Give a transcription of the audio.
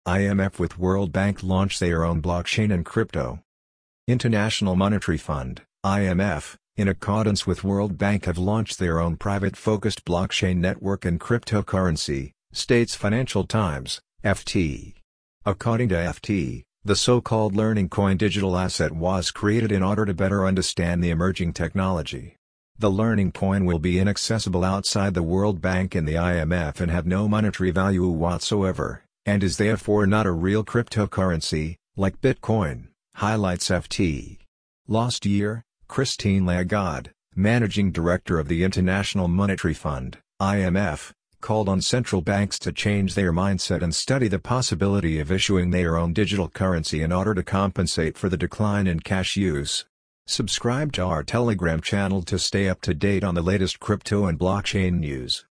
IMF with World Bank launch their own blockchain and crypto. International Monetary Fund, IMF, in accordance with World Bank have launched their own private-focused blockchain network and cryptocurrency, states Financial Times, FT. According to FT, the so-called Learning Coin digital asset was created in order to better understand the emerging technology. The Learning Coin will be inaccessible outside the World Bank and the IMF and have no monetary value whatsoever, and is therefore not a real cryptocurrency, like Bitcoin, highlights FT. Last year, Christine Lagarde, managing director of the International Monetary Fund, IMF, called on central banks to change their mindset and study the possibility of issuing their own digital currency in order to compensate for the decline in cash use. Subscribe to our Telegram channel to stay up to date on the latest crypto and blockchain news.